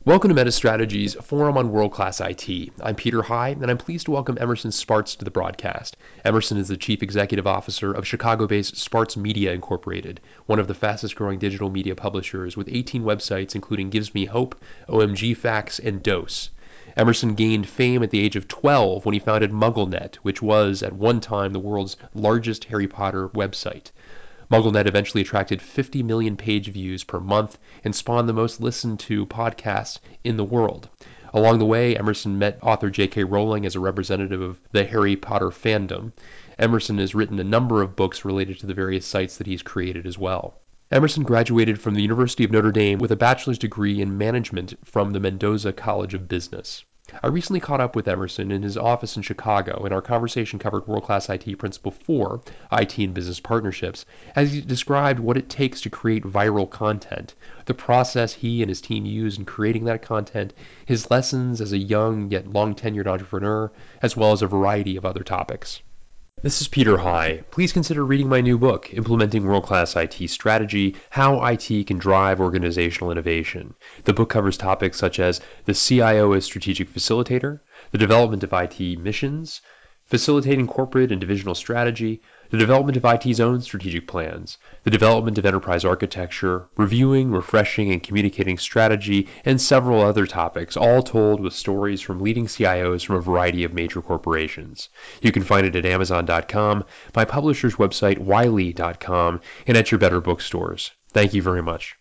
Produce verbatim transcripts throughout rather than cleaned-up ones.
Welcome to MetaStrategy's Forum on World-Class I T. I'm Peter High, and I'm pleased to welcome Emerson Spartz to the broadcast. Emerson is the Chief Executive Officer of Chicago-based Spartz Media Incorporated, one of the fastest-growing digital media publishers with eighteen websites including Gives Me Hope, O M G Facts, and Dose. Emerson gained fame at the age of twelve when he founded MuggleNet, which was, at one time, the world's largest Harry Potter website. MuggleNet eventually attracted fifty million page views per month and spawned the most listened to podcast in the world. Along the way, Emerson met author J K. Rowling as a representative of the Harry Potter fandom. Emerson has written a number of books related to the various sites that he's created as well. Emerson graduated from the University of Notre Dame with a bachelor's degree in management from the Mendoza College of Business. I recently caught up with Emerson in his office in Chicago, and our conversation covered world-class I T Principle four, I T and Business Partnerships, as he described what it takes to create viral content, the process he and his team use in creating that content, his lessons as a young yet long-tenured entrepreneur, as well as a variety of other topics. This is Peter High. Please consider reading my new book, Implementing World-Class I T Strategy, How I T Can Drive Organizational Innovation. The book covers topics such as the C I O as strategic facilitator, the development of I T missions, facilitating corporate and divisional strategy, the development of I T's own strategic plans, the development of enterprise architecture, reviewing, refreshing, and communicating strategy, and several other topics, all told with stories from leading C I Os from a variety of major corporations. You can find it at amazon dot com, my publisher's website wiley dot com, and at your better bookstores. Thank you very much.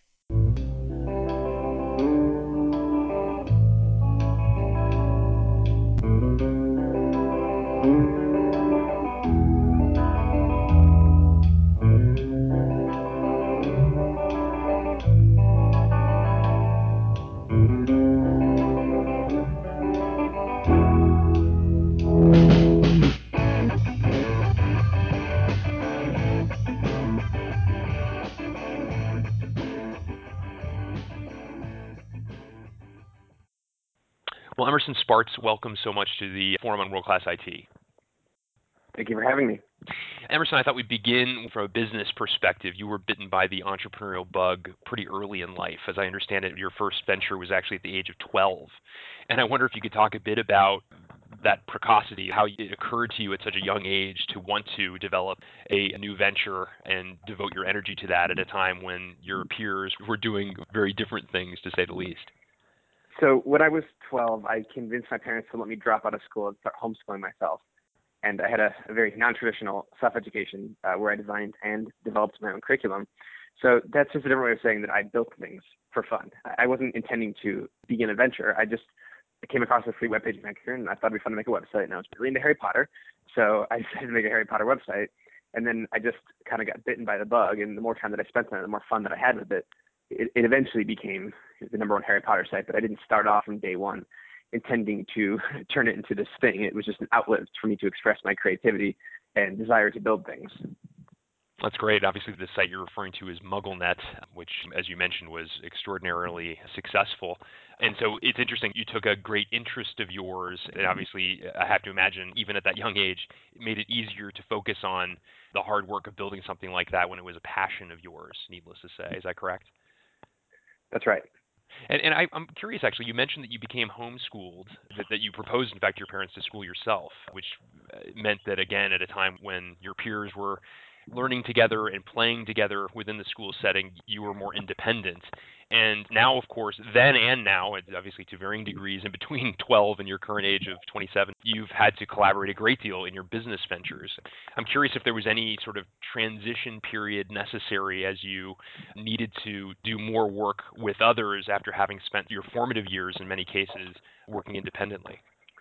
Well, Emerson Spartz, welcome so much to the Forum on World-Class I T. Thank you for having me. Emerson, I thought we'd begin from a business perspective. You were bitten by the entrepreneurial bug pretty early in life. As I understand it, your first venture was actually at the age of twelve. And I wonder if you could talk a bit about that precocity, how it occurred to you at such a young age to want to develop a, a new venture and devote your energy to that at a time when your peers were doing very different things, to say the least. So when I was twelve, I convinced my parents to let me drop out of school and start homeschooling myself. And I had a, a very non-traditional self-education uh, where I designed and developed my own curriculum. So that's just a different way of saying that I built things for fun. I wasn't intending to begin a venture. I just came across a free webpage maker, and I thought it'd be fun to make a website. And I was really into Harry Potter, so I decided to make a Harry Potter website. And then I just kind of got bitten by the bug. And the more time that I spent on it, the more fun that I had with it. It, it eventually became the number one Harry Potter site, but I didn't start off from day one intending to turn it into this thing. It was just an outlet for me to express my creativity and desire to build things. That's great. Obviously, the site you're referring to is MuggleNet, which, as you mentioned, was extraordinarily successful. And so it's interesting, you took a great interest of yours, and obviously, I have to imagine, even at that young age, it made it easier to focus on the hard work of building something like that when it was a passion of yours, needless to say. Is that correct? That's right. And, and I, I'm curious, actually, you mentioned that you became homeschooled, that, that you proposed, in fact, to your parents to school yourself, which meant that, again, at a time when your peers were learning together and playing together within the school setting, you were more independent. And now, of course, then and now, obviously to varying degrees in between twelve and your current age of twenty-seven, you've had to collaborate a great deal in your business ventures. I'm curious if there was any sort of transition period necessary as you needed to do more work with others after having spent your formative years, in many cases, working independently.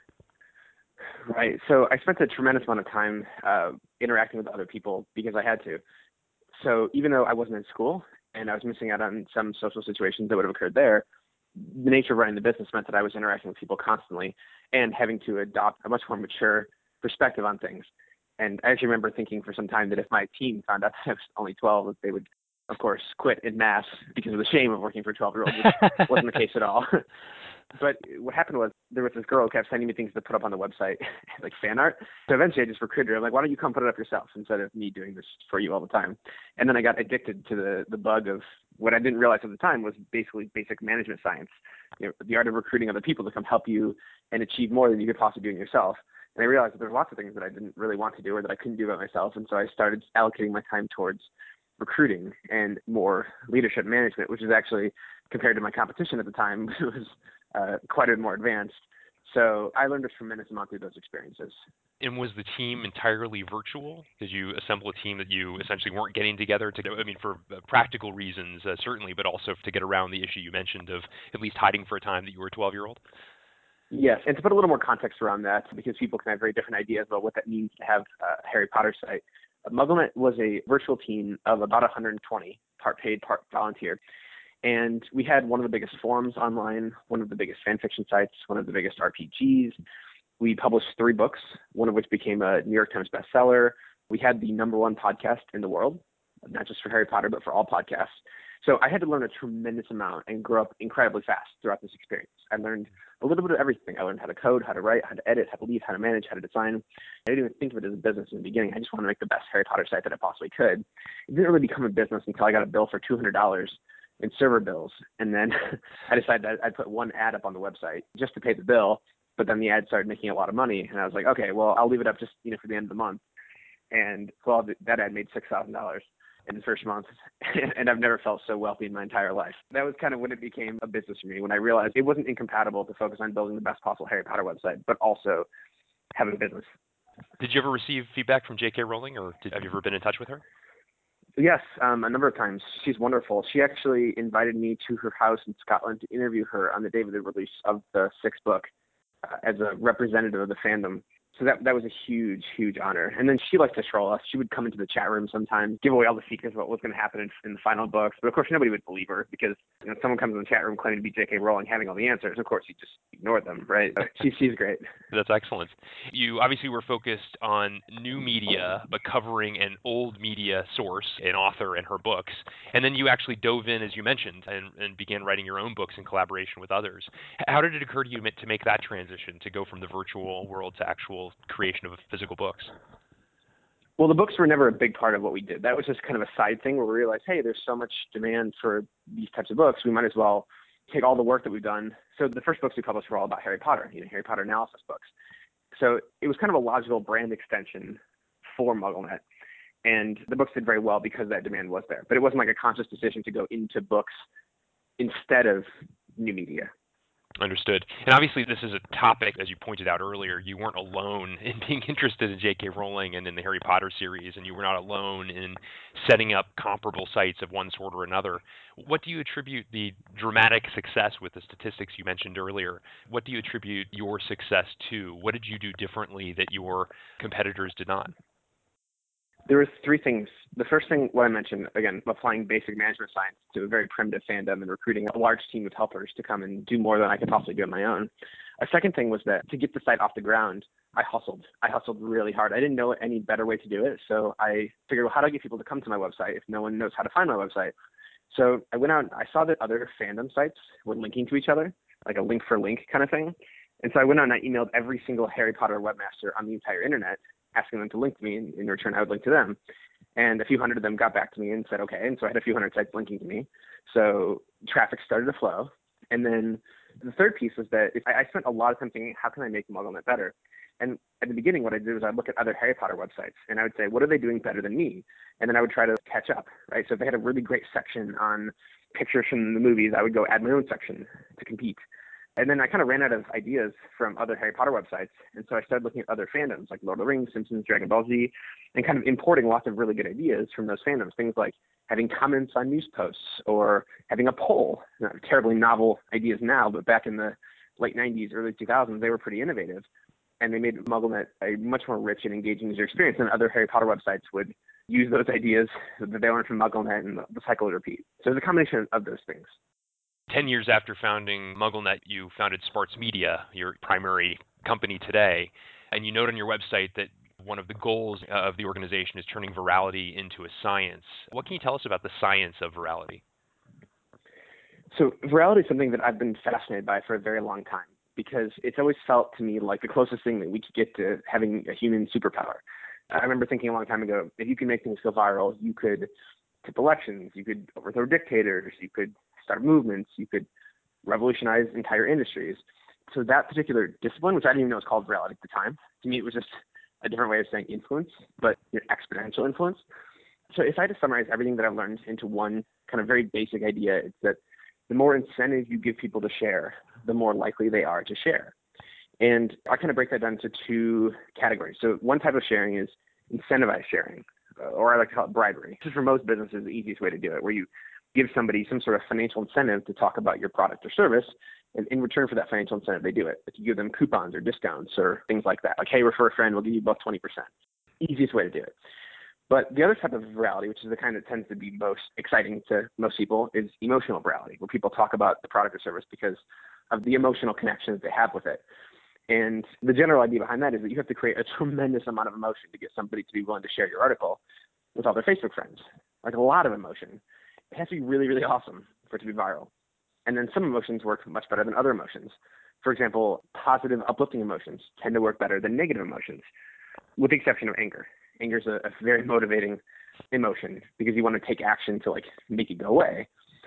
Right. So I spent a tremendous amount of time uh, interacting with other people because I had to. So even though I wasn't in school and I was missing out on some social situations that would have occurred there, the nature of running the business meant that I was interacting with people constantly and having to adopt a much more mature perspective on things. And I actually remember thinking for some time that if my team found out that I was only twelve, that they would, of course, quit en masse because of the shame of working for twelve-year-olds, which wasn't the case at all. But what happened was there was this girl who kept sending me things to put up on the website, like fan art. So eventually I just recruited her. I'm like, why don't you come put it up yourself instead of me doing this for you all the time? And then I got addicted to the the bug of what I didn't realize at the time was basically basic management science, you know, the art of recruiting other people to come help you and achieve more than you could possibly do in yourself. And I realized that there's lots of things that I didn't really want to do or that I couldn't do by myself. And so I started allocating my time towards recruiting and more leadership management, which is actually, compared to my competition at the time, was uh, quite a bit more advanced. So I learned a tremendous amount through those experiences. And was the team entirely virtual? Did you assemble a team that you essentially weren't getting together to, I mean, for uh, practical reasons, uh, certainly, but also to get around the issue you mentioned of at least hiding for a time that you were a twelve-year-old? Yes, and to put a little more context around that, because people can have very different ideas about what that means to have a Harry Potter site, MuggleNet was a virtual team of about one hundred twenty, part paid, part volunteer. And we had one of the biggest forums online, one of the biggest fan fiction sites, one of the biggest R P Gs. We published three books, one of which became a New York Times bestseller. We had the number one podcast in the world, not just for Harry Potter, but for all podcasts. So I had to learn a tremendous amount and grow up incredibly fast throughout this experience. I learned a little bit of everything. I learned how to code, how to write, how to edit, how to lead, how to manage, how to design. I didn't even think of it as a business in the beginning. I just wanted to make the best Harry Potter site that I possibly could. It didn't really become a business until I got a bill for two hundred dollars in server bills. And then I decided that I'd put one ad up on the website just to pay the bill. But then the ad started making a lot of money. And I was like, okay, well, I'll leave it up just, you know, for the end of the month. And well, that ad made six thousand dollars in the first month. And I've never felt so wealthy in my entire life. That was kind of when it became a business for me, when I realized it wasn't incompatible to focus on building the best possible Harry Potter website, but also have a business. Did you ever receive feedback from J K. Rowling, or did, have you ever been in touch with her? Yes, um, a number of times. She's wonderful. She actually invited me to her house in Scotland to interview her on the day of the release of the sixth book uh, as a representative of the fandom. So that that was a huge, huge honor. And then she liked to troll us. She would come into the chat room sometimes, give away all the secrets about what was going to happen in, in the final books. But of course, nobody would believe her because, you know, someone comes in the chat room claiming to be J K. Rowling, having all the answers. Of course, you just ignore them, right? She, she's great. That's excellent. You obviously were focused on new media, but covering an old media source, an author and her books. And then you actually dove in, as you mentioned, and, and began writing your own books in collaboration with others. How did it occur to you to make that transition, to go from the virtual world to actual creation of physical books? Well, the books were never a big part of what we did. That was just kind of a side thing where we realized, hey, there's so much demand for these types of books. We might as well take all the work that we've done. So the first books we published were all about Harry Potter, you know, Harry Potter analysis books. So it was kind of a logical brand extension for MuggleNet. And the books did very well because that demand was there. But it wasn't like a conscious decision to go into books instead of new media. Understood. And obviously, this is a topic, as you pointed out earlier, you weren't alone in being interested in J K. Rowling and in the Harry Potter series, and you were not alone in setting up comparable sites of one sort or another. What do you attribute the dramatic success with the statistics you mentioned earlier? What do you attribute your success to? What did you do differently that your competitors did not? There was three things. The first thing, what I mentioned, again, applying basic management science to a very primitive fandom and recruiting a large team of helpers to come and do more than I could possibly do on my own. A second thing was that to get the site off the ground, I hustled. I hustled really hard. I didn't know any better way to do it. So I figured, well, how do I get people to come to my website if no one knows how to find my website? So I went out, I saw that other fandom sites were linking to each other, like a link for link kind of thing. And so I went out and I emailed every single Harry Potter webmaster on the entire internet, asking them to link to me, and in return, I would link to them. And a few hundred of them got back to me and said, okay. And so I had a few hundred sites linking to me. So traffic started to flow. And then the third piece was that I spent a lot of time thinking, how can I make MuggleNet better? And at the beginning, what I did was I'd look at other Harry Potter websites, and I would say, what are they doing better than me? And then I would try to catch up, right? So if they had a really great section on pictures from the movies, I would go add my own section to compete. And then I kind of ran out of ideas from other Harry Potter websites. And so I started looking at other fandoms like Lord of the Rings, Simpsons, Dragon Ball Z, and kind of importing lots of really good ideas from those fandoms. Things like having comments on news posts or having a poll. Not terribly novel ideas now, but back in the late nineties, early two thousands, they were pretty innovative. And they made MuggleNet a much more rich and engaging user experience than other Harry Potter websites would use those ideas that they learned from MuggleNet, and the, the cycle would repeat. So it's a combination of those things. Ten years after founding MuggleNet, you founded Sparts Media, your primary company today, and you note on your website that one of the goals of the organization is turning virality into a science. What can you tell us about the science of virality? So virality is something that I've been fascinated by for a very long time because it's always felt to me like the closest thing that we could get to having a human superpower. I remember thinking a long time ago, if you can make things go viral, you could tip elections, you could overthrow dictators, you could start movements, you could revolutionize entire industries. So that particular discipline, which I didn't even know was called virality at the time, to me it was just a different way of saying influence, but you know, exponential influence. So if I had to summarize everything that I've learned into one kind of very basic idea, it's that the more incentive you give people to share, the more likely they are to share. And I kind of break that down into two categories. So one type of sharing is incentivized sharing, or I like to call it bribery. This is for most businesses the easiest way to do it, where you give somebody some sort of financial incentive to talk about your product or service, and in return for that financial incentive, they do it. Like you give them coupons or discounts or things like that. Like, hey, refer a friend, we'll give you both twenty percent. Easiest way to do it. But the other type of virality, which is the kind that tends to be most exciting to most people, is emotional virality, where people talk about the product or service because of the emotional connections they have with it. And the general idea behind that is that you have to create a tremendous amount of emotion to get somebody to be willing to share your article with all their Facebook friends. Like a lot of emotion. It has to be really, really awesome for it to be viral. And then some emotions work much better than other emotions. For example, positive, uplifting emotions tend to work better than negative emotions, with the exception of anger. Anger is a, a very motivating emotion because you want to take action to like make it go away.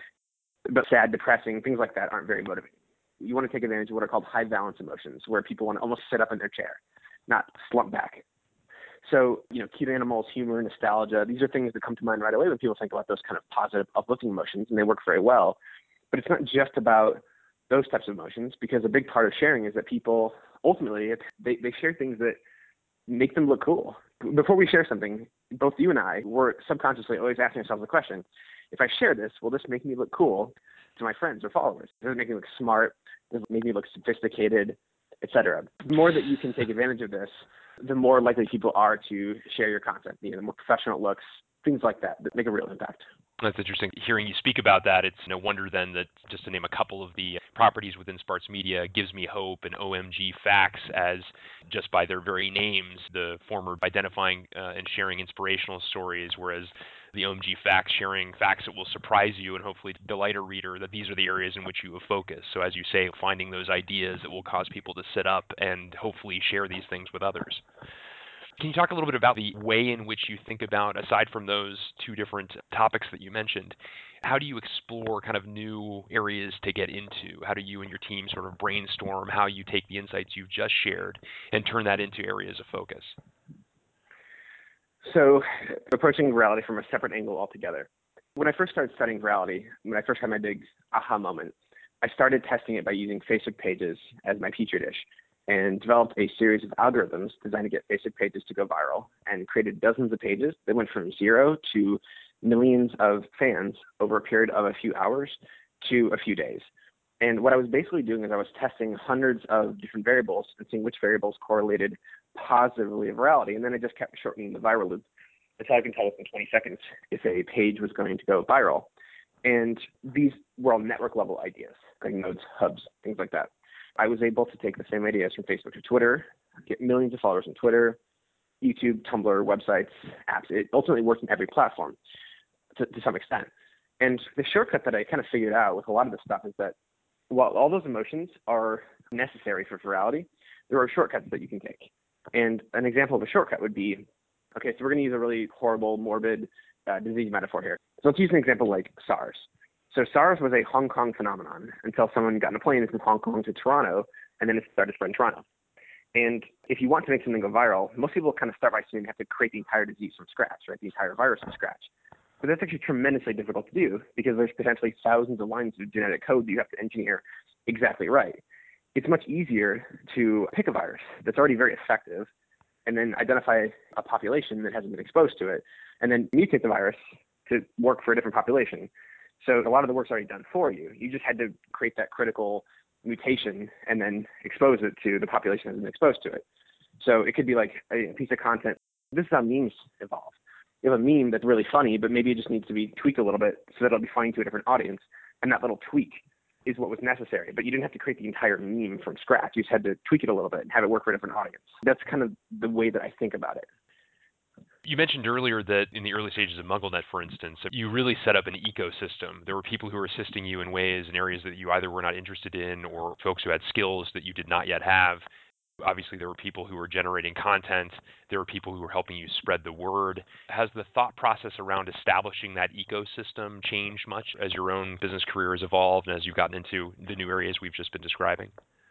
But sad, depressing, things like that aren't very motivating. You want to take advantage of what are called high valence emotions, where people want to almost sit up in their chair, not slump back. So, you know, cute animals, humor, nostalgia, these are things that come to mind right away when people think about those kind of positive, uplifting emotions, and they work very well. But it's not just about those types of emotions, because a big part of sharing is that people ultimately, they, they share things that make them look cool. Before we share something, both you and I were subconsciously always asking ourselves the question, if I share this, will this make me look cool to my friends or followers? Does it make me look smart? Does it make me look sophisticated, et cetera? The more that you can take advantage of this, the more likely people are to share your content. You know, the more professional it looks, things like that that make a real impact. That's interesting. Hearing you speak about that, it's no wonder then that, just to name a couple of the properties within Sparts Media, Gives Me Hope and O M G Facts, as just by their very names, the former identifying uh, and sharing inspirational stories, whereas the O M G Facts sharing facts that will surprise you and hopefully delight a reader, that these are the areas in which you have focused. So as you say, finding those ideas that will cause people to sit up and hopefully share these things with others. Can you talk a little bit about the way in which you think about, aside from those two different topics that you mentioned, how do you explore kind of new areas to get into? How do you and your team sort of brainstorm how you take the insights you've just shared and turn that into areas of focus? So approaching virality from a separate angle altogether. When I first started studying virality, when I first had my big aha moment, I started testing it by using Facebook pages as my petri dish, and developed a series of algorithms designed to get Facebook pages to go viral, and created dozens of pages that went from zero to millions of fans over a period of a few hours to a few days. And what I was basically doing is I was testing hundreds of different variables and seeing which variables correlated positively with virality. And then I just kept shortening the viral loop. That's how I can tell within twenty seconds if a page was going to go viral. And these were all network level ideas, like nodes, hubs, things like that. I was able to take the same ideas from Facebook to Twitter, get millions of followers on Twitter, YouTube, Tumblr, websites, apps. It ultimately worked in every platform to, to some extent. And the shortcut that I kind of figured out with a lot of this stuff is that while all those emotions are necessary for virality, there are shortcuts that you can take. And an example of a shortcut would be, okay, so we're going to use a really horrible, morbid uh, disease metaphor here. So let's use an example like SARS. So SARS was a Hong Kong phenomenon until someone got on a plane from Hong Kong to Toronto, and then it started to spread in Toronto. And if you want to make something go viral, most people kind of start by saying you have to create the entire disease from scratch, right? The entire virus from scratch. But that's actually tremendously difficult to do because there's potentially thousands of lines of genetic code that you have to engineer exactly right. It's much easier to pick a virus that's already very effective and then identify a population that hasn't been exposed to it, and then mutate the virus to work for a different population. So a lot of the work's already done for you. You just had to create that critical mutation and then expose it to the population that hasn't been exposed to it. So it could be like a piece of content. This is how memes evolve. You have a meme that's really funny, but maybe it just needs to be tweaked a little bit so that it'll be funny to a different audience. And that little tweak is what was necessary. But you didn't have to create the entire meme from scratch. You just had to tweak it a little bit and have it work for a different audience. That's kind of the way that I think about it. You mentioned earlier that in the early stages of MuggleNet, for instance, you really set up an ecosystem. There were people who were assisting you in ways in areas that you either were not interested in or folks who had skills that you did not yet have. Obviously, there were people who were generating content. There were people who were helping you spread the word. Has the thought process around establishing that ecosystem changed much as your own business career has evolved and as you've gotten into the new areas we've just been describing?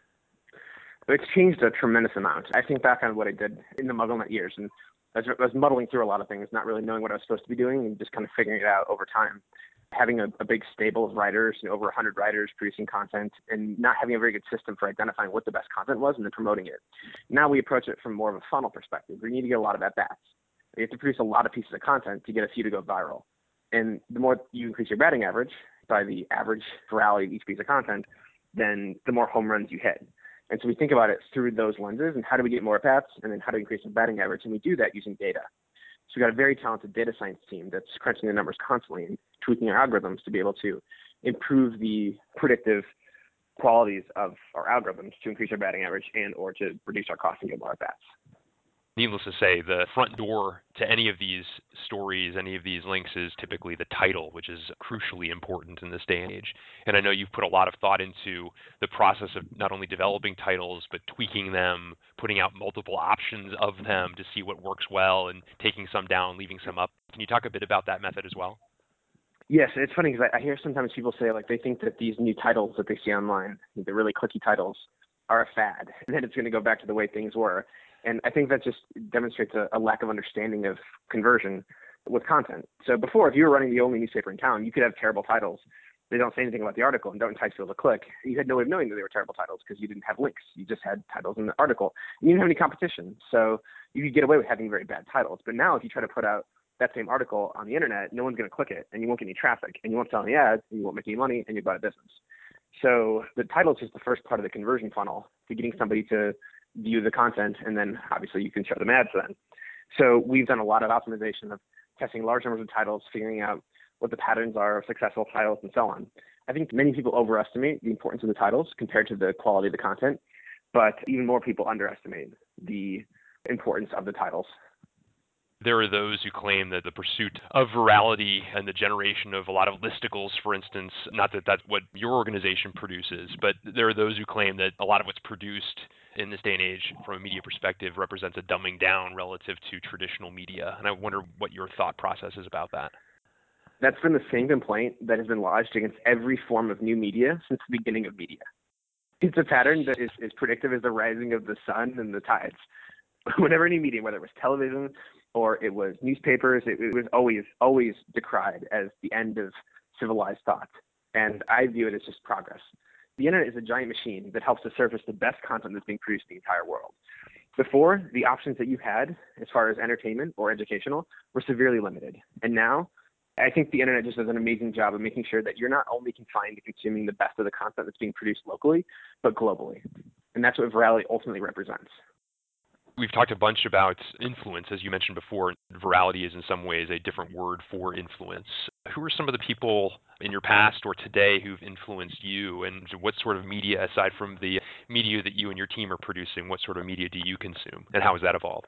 It's changed a tremendous amount. I think back on what I did in the MuggleNet years, and I was, I was muddling through a lot of things, not really knowing what I was supposed to be doing and just kind of figuring it out over time. Having a, a big stable of writers, you know, over one hundred writers producing content, and not having a very good system for identifying what the best content was and then promoting it. Now we approach it from more of a funnel perspective. We need to get a lot of at-bats. You have to produce a lot of pieces of content to get a few to go viral. And the more you increase your batting average by the average virality of each piece of content, then the more home runs you hit. And so we think about it through those lenses and how do we get more at-bats and then how do we increase the batting average? And we do that using data. So we've got a very talented data science team that's crunching the numbers constantly and tweaking our algorithms to be able to improve the predictive qualities of our algorithms to increase our batting average and or to reduce our cost and get more at-bats. Needless to say, the front door to any of these stories, any of these links is typically the title, which is crucially important in this day and age. And I know you've put a lot of thought into the process of not only developing titles, but tweaking them, putting out multiple options of them to see what works well and taking some down, leaving some up. Can you talk a bit about that method as well? Yes, it's funny because I, I hear sometimes people say like they think that these new titles that they see online, the really clicky titles, are a fad, and then it's going to go back to the way things were. And I think that just demonstrates a, a lack of understanding of conversion with content. So before, if you were running the only newspaper in town, you could have terrible titles. They don't say anything about the article and don't entice people to click. You had no way of knowing that they were terrible titles because you didn't have links. You just had titles in the article. And you didn't have any competition. So you could get away with having very bad titles. But now if you try to put out that same article on the internet, no one's going to click it, and you won't get any traffic, and you won't sell any ads, and you won't make any money, and you're out of business. So the title is just the first part of the conversion funnel to getting somebody to view the content, and then obviously you can show them ads then. So we've done a lot of optimization of testing large numbers of titles, figuring out what the patterns are of successful titles and so on. I think many people overestimate the importance of the titles compared to the quality of the content, but even more people underestimate the importance of the titles. There are those who claim that the pursuit of virality and the generation of a lot of listicles, for instance, not that that's what your organization produces, but there are those who claim that a lot of what's produced in this day and age from a media perspective represents a dumbing down relative to traditional media. And I wonder what your thought process is about that. That's been the same complaint that has been lodged against every form of new media since the beginning of media. It's a pattern that is as predictive as the rising of the sun and the tides. Whenever any media, whether it was television or it was newspapers, it, it was always, always decried as the end of civilized thought. And I view it as just progress. The internet is a giant machine that helps to surface the best content that's being produced in the entire world. Before, the options that you had as far as entertainment or educational were severely limited. And now, I think the internet just does an amazing job of making sure that you're not only confined to consuming the best of the content that's being produced locally, but globally. And that's what virality ultimately represents. We've talked a bunch about influence. As you mentioned before, virality is in some ways a different word for influence. Who are some of the people in your past or today who've influenced you, and what sort of media, aside from the media that you and your team are producing, what sort of media do you consume, and how has that evolved?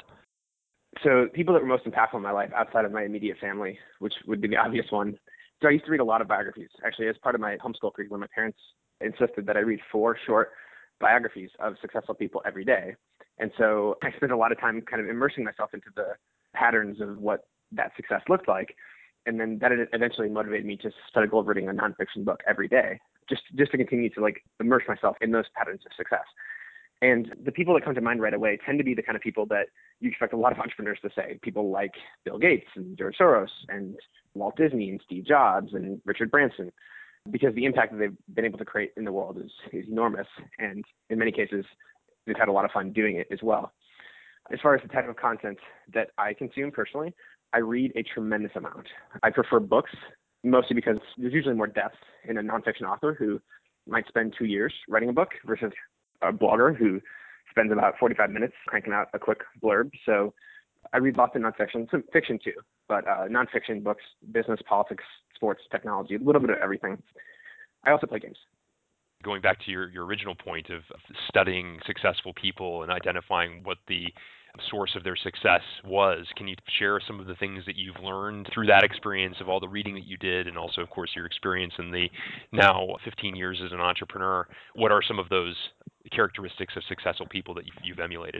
So people that were most impactful in my life outside of my immediate family, which would be the obvious one. So I used to read a lot of biographies. Actually, as part of my homeschool curriculum, my parents insisted that I read four short biographies of successful people every day. And so I spent a lot of time kind of immersing myself into the patterns of what that success looked like. And then that eventually motivated me to start goal reading a nonfiction book every day, just, just to continue to like immerse myself in those patterns of success. And the people that come to mind right away tend to be the kind of people that you expect a lot of entrepreneurs to say, people like Bill Gates and George Soros and Walt Disney and Steve Jobs and Richard Branson, because the impact that they've been able to create in the world is, is enormous. And in many cases, they've had a lot of fun doing it as well. As far as the type of content that I consume personally, I read a tremendous amount. I prefer books, mostly because there's usually more depth in a nonfiction author who might spend two years writing a book versus a blogger who spends about forty-five minutes cranking out a quick blurb. So I read lots of nonfiction, some fiction too, but uh, nonfiction books, business, politics, sports, technology, a little bit of everything. I also play games. Going back to your, your original point of studying successful people and identifying what the source of their success was. Can you share some of the things that you've learned through that experience of all the reading that you did, and also, of course, your experience in the now fifteen years as an entrepreneur? What are some of those characteristics of successful people that you've, you've emulated?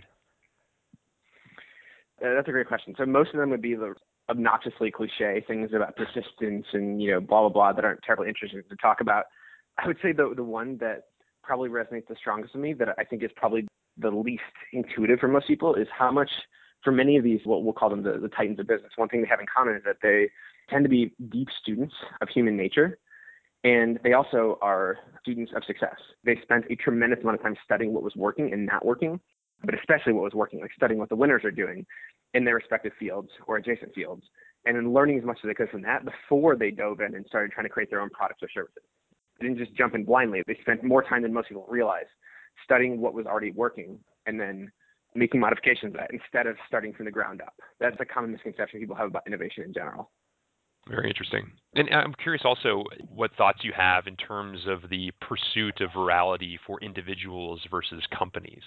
Uh, that's a great question. So most of them would be the obnoxiously cliche things about persistence and, you know, blah, blah, blah that aren't terribly interesting to talk about. I would say the the one that probably resonates the strongest with me, that I think is probably the least intuitive for most people, is how much, for many of these, what we'll call them the, the titans of business, one thing they have in common is that they tend to be deep students of human nature, and they also are students of success. They spent a tremendous amount of time studying what was working and not working, but especially what was working, like studying what the winners are doing in their respective fields or adjacent fields, and then learning as much as they could from that before they dove in and started trying to create their own products or services. They didn't just jump in blindly. They spent more time than most people realize studying what was already working and then making modifications of that instead of starting from the ground up. That's a common misconception people have about innovation in general. Very interesting. And I'm curious also what thoughts you have in terms of the pursuit of virality for individuals versus companies.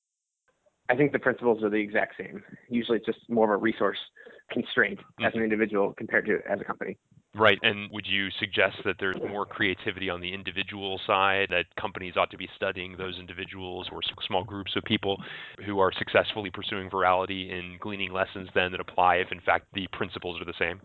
I think the principles are the exact same. Usually it's just more of a resource constraint mm-hmm. as an individual compared to as a company. Right. And would you suggest that there's more creativity on the individual side, that companies ought to be studying those individuals or small groups of people who are successfully pursuing virality and gleaning lessons then that apply if, in fact, the principles are the same?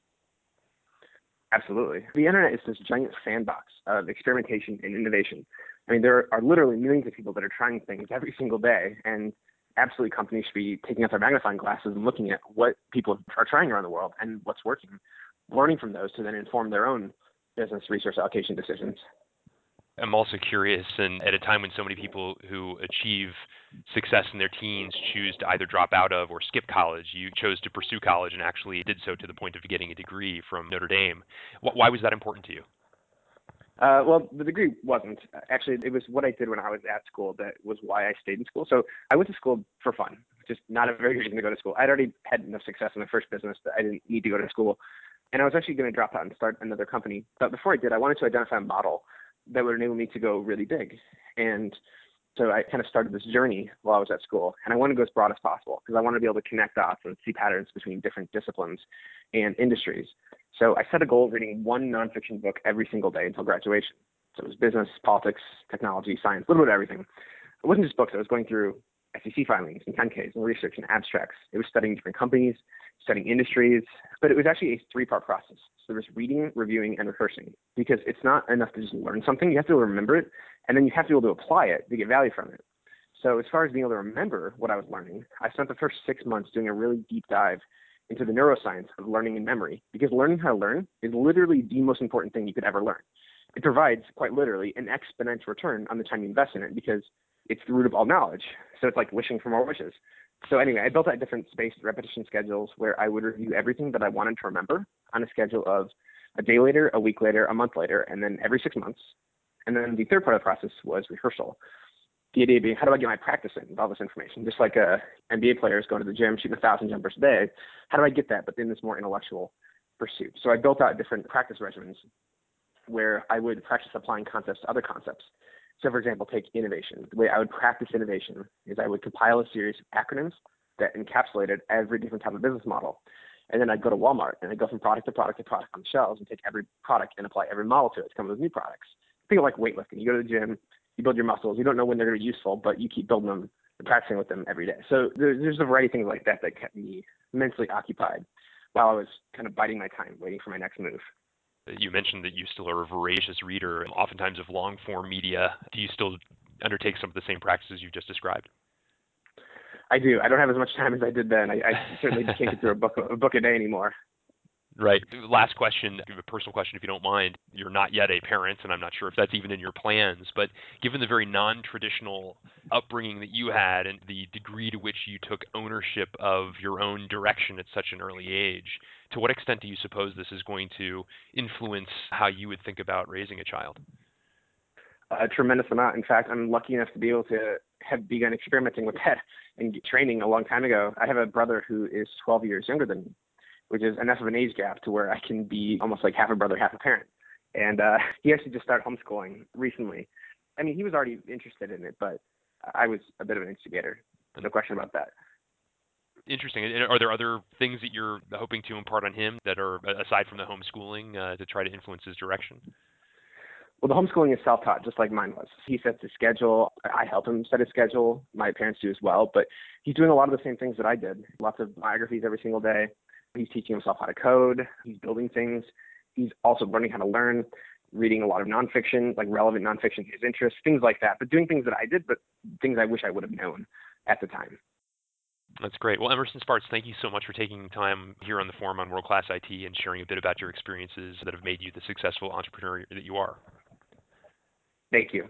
Absolutely. The internet is this giant sandbox of experimentation and innovation. I mean, there are literally millions of people that are trying things every single day, and absolutely companies should be taking out their magnifying glasses and looking at what people are trying around the world and what's working, learning from those to then inform their own business resource allocation decisions. I'm also curious, and at a time when so many people who achieve success in their teens choose to either drop out of or skip college, you chose to pursue college and actually did so to the point of getting a degree from Notre Dame. Why was that important to you? Uh, well, the degree wasn't. Actually, it was what I did when I was at school that was why I stayed in school. So I went to school for fun, just not a very good reason to go to school. I'd already had enough success in my first business that I didn't need to go to school. And I was actually going to drop out and start another company. But before I did, I wanted to identify a model that would enable me to go really big. And so I kind of started this journey while I was at school. And I wanted to go as broad as possible because I wanted to be able to connect dots and see patterns between different disciplines and industries. So I set a goal of reading one nonfiction book every single day until graduation. So it was business, politics, technology, science, a little bit of everything. It wasn't just books. I was going through S E C filings and ten Ks and research and abstracts. It was studying different companies, studying industries, but it was actually a three-part process. So there was reading, reviewing, and rehearsing, because it's not enough to just learn something. You have to remember it, and then you have to be able to apply it to get value from it. So as far as being able to remember what I was learning, I spent the first six months doing a really deep dive into the neuroscience of learning and memory, because learning how to learn is literally the most important thing you could ever learn. It provides, quite literally, an exponential return on the time you invest in it, because it's the root of all knowledge. So it's like wishing for more wishes. So anyway, I built out different spaced repetition schedules where I would review everything that I wanted to remember on a schedule of a day later, a week later, a month later, and then every six months. And then the third part of the process was rehearsal. The idea being, how do I get my practice in with all this information? Just like uh, N B A players going to the gym, shooting a thousand jumpers a day. How do I get that, but in this more intellectual pursuit? So I built out different practice regimens where I would practice applying concepts to other concepts. So for example, take innovation. The way I would practice innovation is I would compile a series of acronyms that encapsulated every different type of business model. And then I'd go to Walmart and I'd go from product to product to product on the shelves and take every product and apply every model to it to come up with new products. Think of like weightlifting. You go to the gym, you build your muscles. You don't know when they're going to be useful, but you keep building them and practicing with them every day. So there's, there's a variety of things like that that kept me immensely occupied while I was kind of biding my time, waiting for my next move. You mentioned that you still are a voracious reader, oftentimes of long-form media. Do you still undertake some of the same practices you've just described? I do. I don't have as much time as I did then. I, I certainly can't get through a book, a book a day anymore. Right. Last question, a personal question, if you don't mind. You're not yet a parent, and I'm not sure if that's even in your plans, but given the very non-traditional upbringing that you had and the degree to which you took ownership of your own direction at such an early age, to what extent do you suppose this is going to influence how you would think about raising a child? A tremendous amount. In fact, I'm lucky enough to be able to have begun experimenting with that and training a long time ago. I have a brother who is twelve years younger than me, which is enough of an age gap to where I can be almost like half a brother, half a parent. And uh, he actually just started homeschooling recently. I mean, he was already interested in it, but I was a bit of an instigator. No question about that. Interesting. And are there other things that you're hoping to impart on him that are aside from the homeschooling uh, to try to influence his direction? Well, the homeschooling is self-taught, just like mine was. He sets his schedule. I help him set his schedule. My parents do as well. But he's doing a lot of the same things that I did. Lots of biographies every single day. He's teaching himself how to code. He's building things. He's also learning how to learn, reading a lot of nonfiction, like relevant nonfiction to his interests, things like that. But doing things that I did, but things I wish I would have known at the time. That's great. Well, Emerson Spartz, thank you so much for taking time here on the Forum on World Class I T and sharing a bit about your experiences that have made you the successful entrepreneur that you are. Thank you.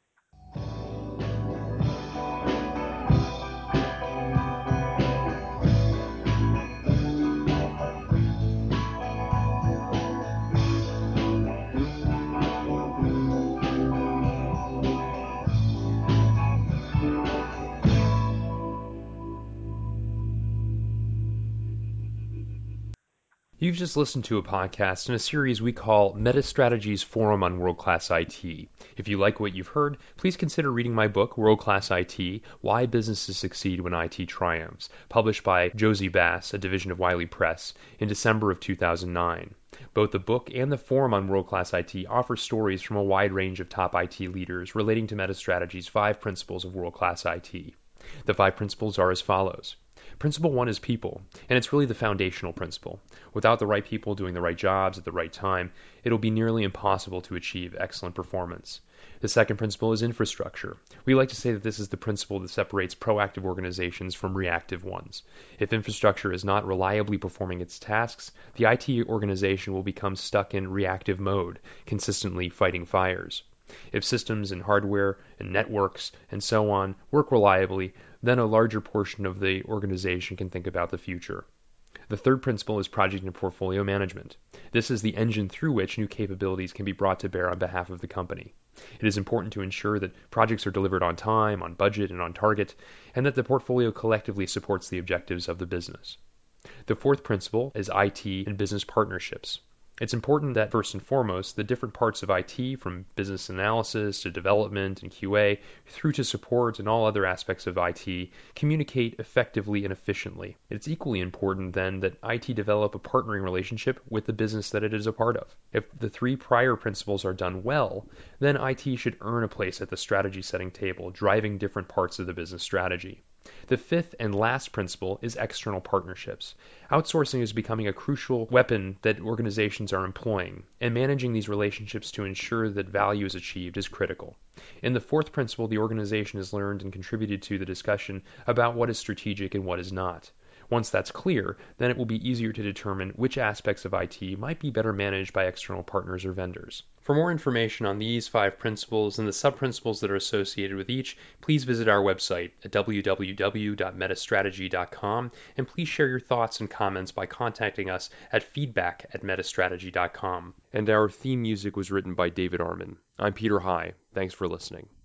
You've just listened to a podcast in a series we call MetaStrategy's Forum on World Class I T. If you like what you've heard, please consider reading my book, World Class I T, Why Businesses Succeed When I T Triumphs, published by Josie Bass, a division of Wiley Press, in December of two thousand nine. Both the book and the Forum on World Class I T offer stories from a wide range of top I T leaders relating to MetaStrategy's five principles of world class I T. The five principles are as follows. Principle one is people, and it's really the foundational principle. Without the right people doing the right jobs at the right time, it'll be nearly impossible to achieve excellent performance. The second principle is infrastructure. We like to say that this is the principle that separates proactive organizations from reactive ones. If infrastructure is not reliably performing its tasks, the I T organization will become stuck in reactive mode, consistently fighting fires. If systems and hardware and networks and so on work reliably, then a larger portion of the organization can think about the future. The third principle is project and portfolio management. This is the engine through which new capabilities can be brought to bear on behalf of the company. It is important to ensure that projects are delivered on time, on budget, and on target, and that the portfolio collectively supports the objectives of the business. The fourth principle is I T and business partnerships. It's important that, first and foremost, the different parts of I T, from business analysis to development and Q A, through to support and all other aspects of I T, communicate effectively and efficiently. It's equally important, then, that I T develop a partnering relationship with the business that it is a part of. If the three prior principles are done well, then I T should earn a place at the strategy-setting table, driving different parts of the business strategy. The fifth and last principle is external partnerships. Outsourcing is becoming a crucial weapon that organizations are employing, and managing these relationships to ensure that value is achieved is critical. In the fourth principle, the organization has learned and contributed to the discussion about what is strategic and what is not. Once that's clear, then it will be easier to determine which aspects of I T might be better managed by external partners or vendors. For more information on these five principles and the sub-principles that are associated with each, please visit our website at w w w dot metastrategy dot com, and please share your thoughts and comments by contacting us at feedback at metastrategy dot com. And our theme music was written by David Arman. I'm Peter High. Thanks for listening.